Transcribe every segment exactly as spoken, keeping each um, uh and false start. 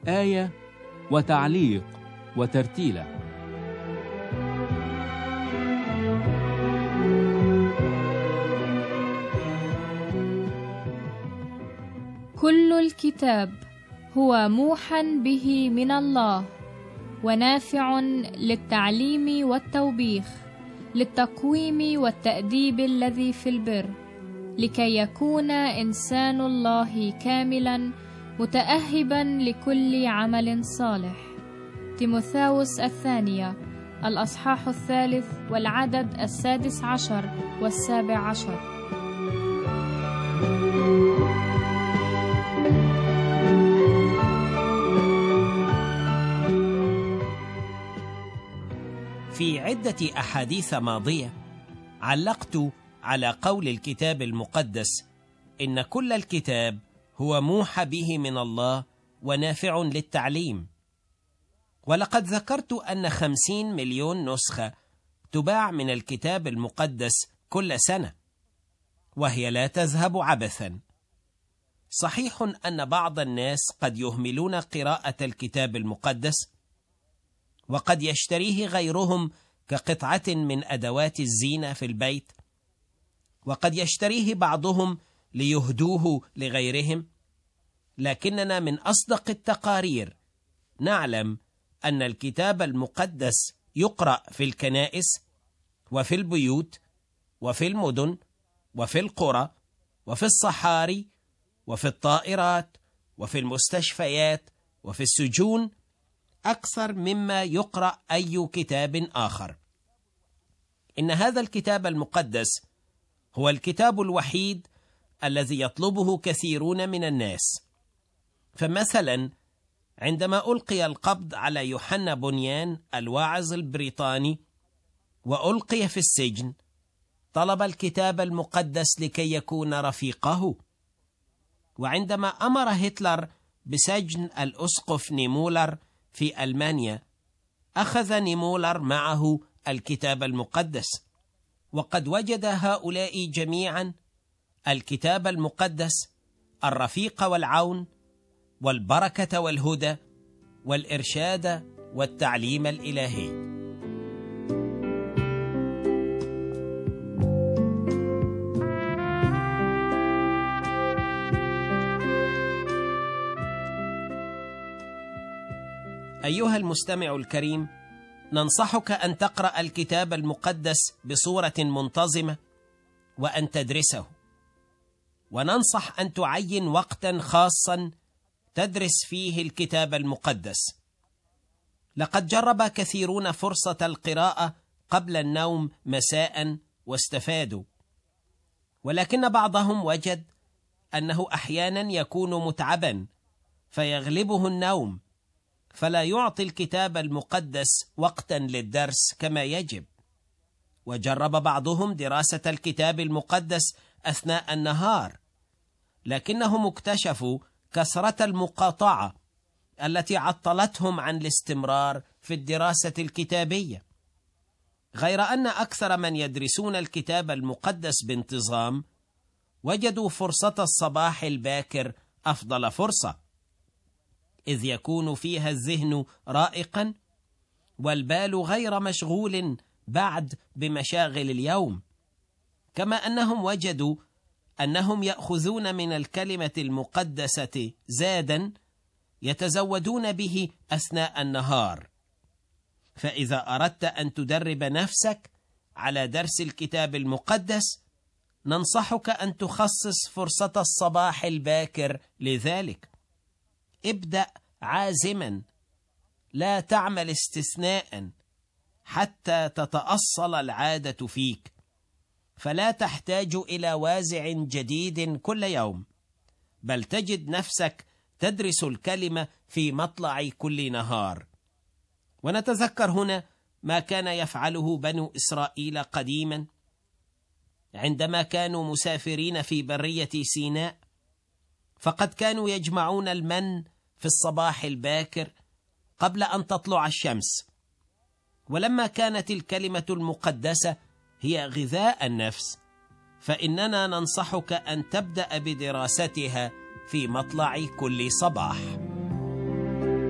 آية وتعليق وترتيلة. كل الكتاب هو موحى به من الله ونافع للتعليم والتوبيخ، للتقويم والتأديب الذي في البر، لكي يكون إنسان الله كاملا متأهبا لكل عمل صالح. تيموثاوس الثانية الأصحاح الثالث والعدد السادس عشر والسابع عشر. في عدة أحاديث ماضية علقت على قول الكتاب المقدس إن كل الكتاب هو موحى به من الله ونافع للتعليم، ولقد ذكرت أن خمسين مليون نسخة تباع من الكتاب المقدس كل سنة، وهي لا تذهب عبثا. صحيح أن بعض الناس قد يهملون قراءة الكتاب المقدس، وقد يشتريه غيرهم كقطعة من أدوات الزينة في البيت، وقد يشتريه بعضهم ليهدوه لغيرهم، لكننا من أصدق التقارير نعلم أن الكتاب المقدس يقرأ في الكنائس وفي البيوت وفي المدن وفي القرى وفي الصحاري وفي الطائرات وفي المستشفيات وفي السجون أكثر مما يقرأ أي كتاب آخر. إن هذا الكتاب المقدس هو الكتاب الوحيد الذي يطلبه كثيرون من الناس. فمثلا عندما ألقي القبض على يوحنا بنيان الواعظ البريطاني وألقي في السجن، طلب الكتاب المقدس لكي يكون رفيقه. وعندما أمر هتلر بسجن الأسقف نيمولر في ألمانيا، أخذ نيمولر معه الكتاب المقدس، وقد وجد هؤلاء جميعا الكتاب المقدس الرفيق والعون والبركة والهدى والإرشاد والتعليم الإلهي. أيها المستمع الكريم، ننصحك أن تقرأ الكتاب المقدس بصورة منتظمة وأن تدرسه، وننصح أن تعين وقتا خاصا تدرس فيه الكتاب المقدس. لقد جرب كثيرون فرصة القراءة قبل النوم مساء واستفادوا، ولكن بعضهم وجد أنه أحيانا يكون متعبا فيغلبه النوم، فلا يعطي الكتاب المقدس وقتا للدرس كما يجب. وجرب بعضهم دراسة الكتاب المقدس أثناء النهار، لكنهم اكتشفوا كثرة المقاطعة التي عطلتهم عن الاستمرار في الدراسة الكتابية. غير أن أكثر من يدرسون الكتاب المقدس بانتظام وجدوا فرصة الصباح الباكر أفضل فرصة، إذ يكون فيها الذهن رائقا والبال غير مشغول بعد بمشاغل اليوم. كما أنهم وجدوا أنهم يأخذون من الكلمة المقدسة زادا يتزودون به أثناء النهار. فإذا أردت أن تدرب نفسك على درس الكتاب المقدس، ننصحك أن تخصص فرصة الصباح الباكر لذلك. ابدأ عازما، لا تعمل استثناء حتى تتأصل العادة فيك، فلا تحتاج إلى وازع جديد كل يوم، بل تجد نفسك تدرس الكلمة في مطلع كل نهار. ونتذكر هنا ما كان يفعله بنو إسرائيل قديما عندما كانوا مسافرين في برية سيناء، فقد كانوا يجمعون المن في الصباح الباكر قبل أن تطلع الشمس. ولما كانت الكلمة المقدسة هي غذاء النفس، فإننا ننصحك أن تبدأ بدراستها في مطلع كل صباح.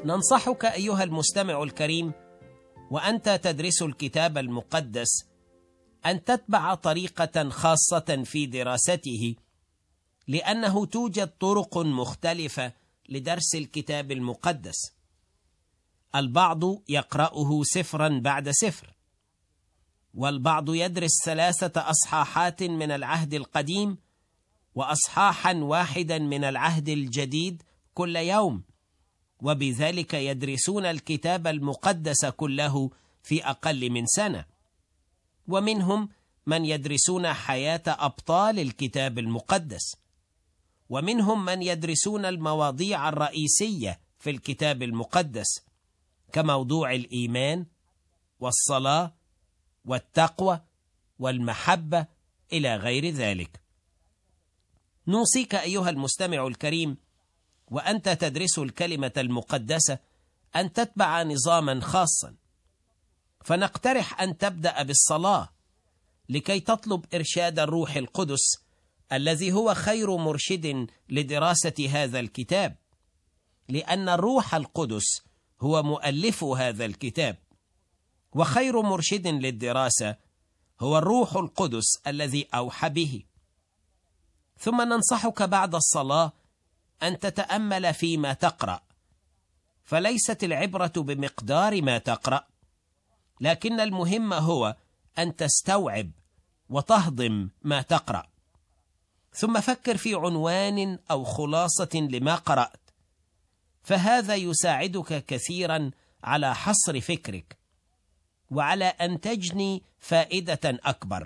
ننصحك أيها المستمع الكريم وأنت تدرس الكتاب المقدس أن تتبع طريقة خاصة في دراسته، لأنه توجد طرق مختلفة لدرس الكتاب المقدس. البعض يقرأه سفرا بعد سفر، والبعض يدرس ثلاثة أصحاحات من العهد القديم وأصحاحا واحدا من العهد الجديد كل يوم، وبذلك يدرسون الكتاب المقدس كله في أقل من سنة. ومنهم من يدرسون حياة أبطال الكتاب المقدس، ومنهم من يدرسون المواضيع الرئيسية في الكتاب المقدس كموضوع الإيمان والصلاة والتقوى والمحبة إلى غير ذلك. نوصيك أيها المستمع الكريم وأنت تدرس الكلمة المقدسة أن تتبع نظاما خاصا، فنقترح أن تبدأ بالصلاة لكي تطلب إرشاد الروح القدس الذي هو خير مرشد لدراسة هذا الكتاب، لأن الروح القدس هو مؤلف هذا الكتاب، وخير مرشد للدراسة هو الروح القدس الذي أوحى به. ثم ننصحك بعد الصلاة أن تتأمل فيما تقرأ، فليست العبرة بمقدار ما تقرأ، لكن المهم هو أن تستوعب وتهضم ما تقرأ. ثم فكر في عنوان أو خلاصة لما قرأت، فهذا يساعدك كثيرا على حصر فكرك وعلى أن تجني فائدة أكبر.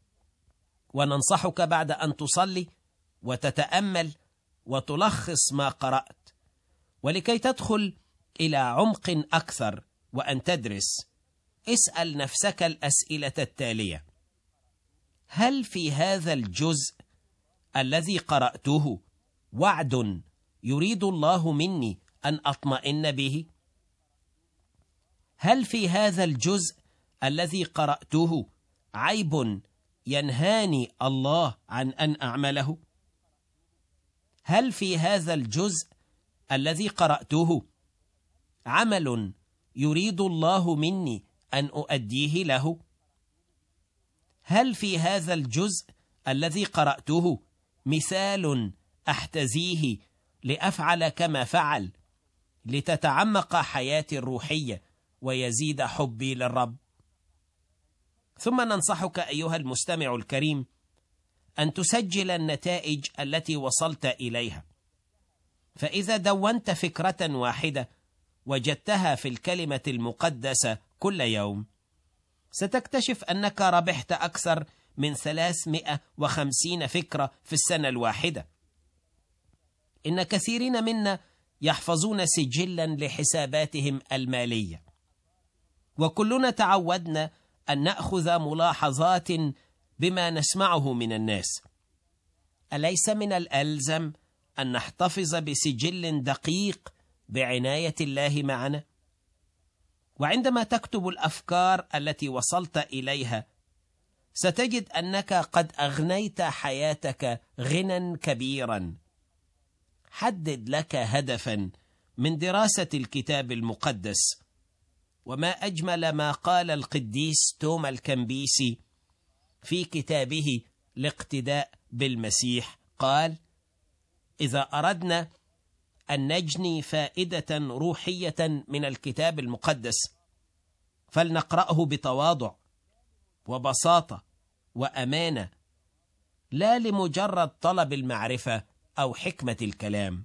وننصحك بعد أن تصلي وتتأمل وتلخص ما قرأت، ولكي تدخل إلى عمق أكثر وأن تدرس، اسأل نفسك الأسئلة التالية: هل في هذا الجزء الذي قرأته وعد يريد الله مني أن أطمئن به؟ هل في هذا الجزء الذي قرأته عيب ينهاني الله عن أن أعمله؟ هل في هذا الجزء الذي قرأته عمل يريد الله مني أن أؤديه له؟ هل في هذا الجزء الذي قرأته مثال أحتذيه لأفعل كما فعل لتتعمق حياتي الروحية ويزيد حبي للرب؟ ثم ننصحك أيها المستمع الكريم أن تسجل النتائج التي وصلت إليها، فإذا دونت فكرة واحدة وجدتها في الكلمة المقدسة كل يوم، ستكتشف أنك ربحت أكثر من ثلاثمائة وخمسين فكرة في السنة الواحدة. إن كثيرين منا يحفظون سجلا لحساباتهم المالية، وكلنا تعودنا أن نأخذ ملاحظات بما نسمعه من الناس. أليس من الألزم أن نحتفظ بسجل دقيق بعناية الله معنا؟ وعندما تكتب الأفكار التي وصلت إليها، ستجد أنك قد أغنيت حياتك غنى كبيرا. حدد لك هدفا من دراسة الكتاب المقدس، وما أجمل ما قال القديس توما الكنبيسي في كتابه الاقتداء بالمسيح. قال: إذا أردنا أن نجني فائدة روحية من الكتاب المقدس فلنقرأه بتواضع وبساطة وأمانة، لا لمجرد طلب المعرفة أو حكمة الكلام.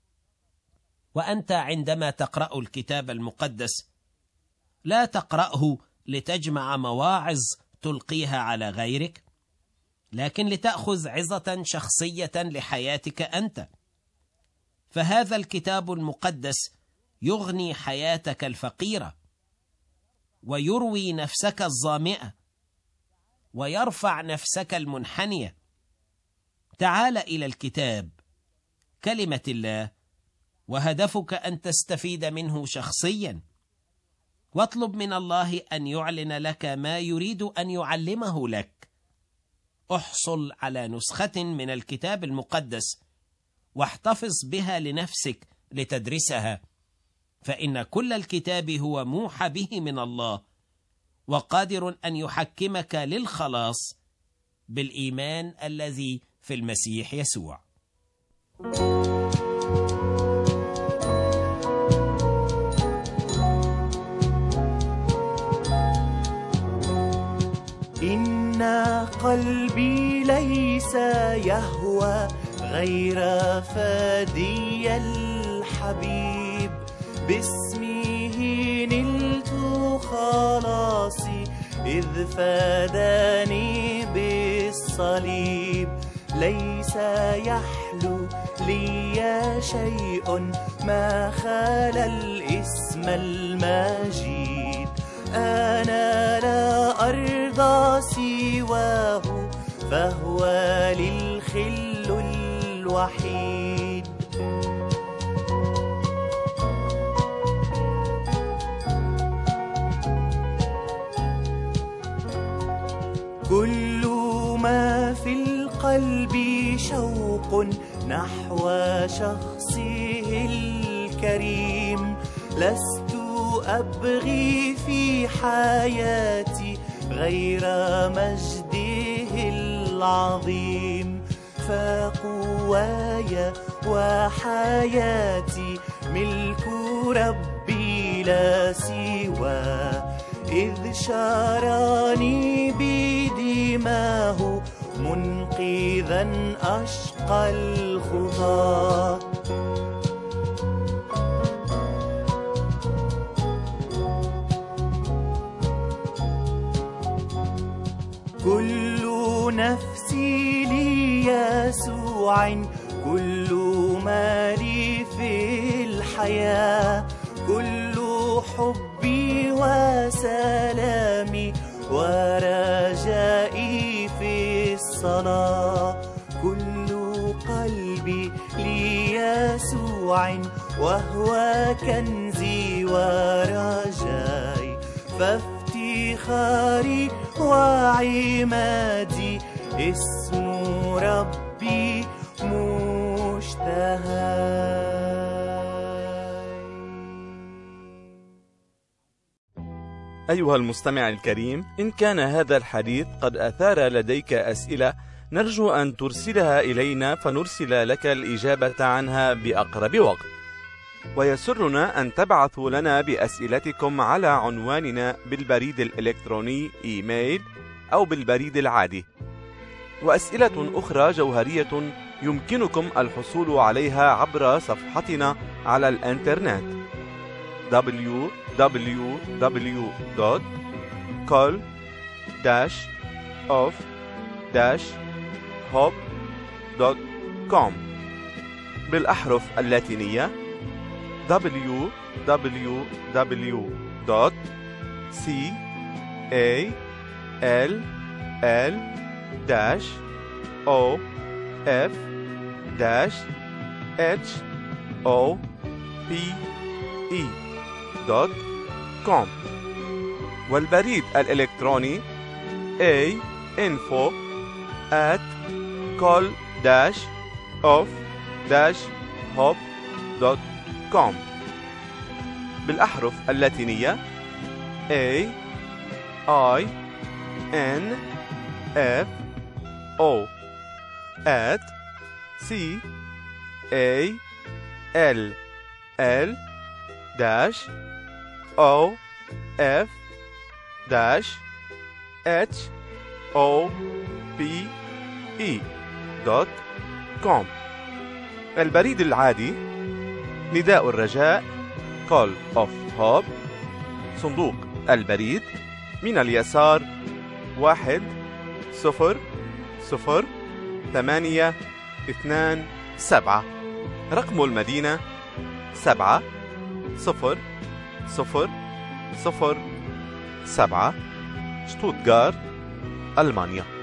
وأنت عندما تقرأ الكتاب المقدس لا تقرأه لتجمع مواعظ تلقيها على غيرك، لكن لتأخذ عظة شخصية لحياتك أنت. فهذا الكتاب المقدس يغني حياتك الفقيرة، ويروي نفسك الظامئة، ويرفع نفسك المنحنية. تعال إلى الكتاب، كلمة الله، وهدفك أن تستفيد منه شخصيا، واطلب من الله أن يعلن لك ما يريد أن يعلمه لك. احصل على نسخة من الكتاب المقدس واحتفظ بها لنفسك لتدرسها، فإن كل الكتاب هو موحى به من الله، وقادر أن يحكمك للخلاص بالإيمان الذي في المسيح يسوع. إن قلبي ليس يهوى غير فادي الحبيب، باسمه نلت خلاصي إذ فاداني بالصليب. ليس يحلو لي شيء ما خلا الاسم المجيد، أنا لا أرضى سواه فهو للخل الوحيد. كل ما في القلب شوق نحو شخصه الكريم، لست أبغي في حياتي غير مجده العظيم. فقواي وحياتي ملك ربي لا سواه، إذ شاراني بدماه منقذا أشقى الخطاة. كل نفسي ليسوع، كل ما لي في الحياة، كل حبي وسلامي ورجائي في الصلاة. كل قلبي ليسوع وهو كنزي ورجائي، فافتخاري وعمادي اسم ربي مشتهى. أيها المستمع الكريم، إن كان هذا الحديث قد أثار لديك أسئلة نرجو أن ترسلها إلينا فنرسل لك الإجابة عنها بأقرب وقت. ويسرنا أن تبعثوا لنا بأسئلتكم على عنواننا بالبريد الإلكتروني إيميل أو بالبريد العادي. وأسئلة أخرى جوهرية يمكنكم الحصول عليها عبر صفحتنا على الإنترنت دبليو دبليو دبليو دوت كول داش أوف داش هوب دوت كوم بالأحرف اللاتينية دبليو دبليو دبليو دوت سي إيه إل إل داش أو إف داش إتش أو بي إي دوت كوم. والبريد الإلكتروني A info at call dash of dash hop دوت كوم بالأحرف اللاتينية A I N F O at C A L L dash O F dash H O P E دوت كوم. البريد العادي نداء الرجاء Call of Hope، صندوق البريد من اليسار واحد صفر صفر ثمانية اثنان سبعة، رقم المدينة سبعة صفر صفر صفر سبعة، شتوتغارت، ألمانيا.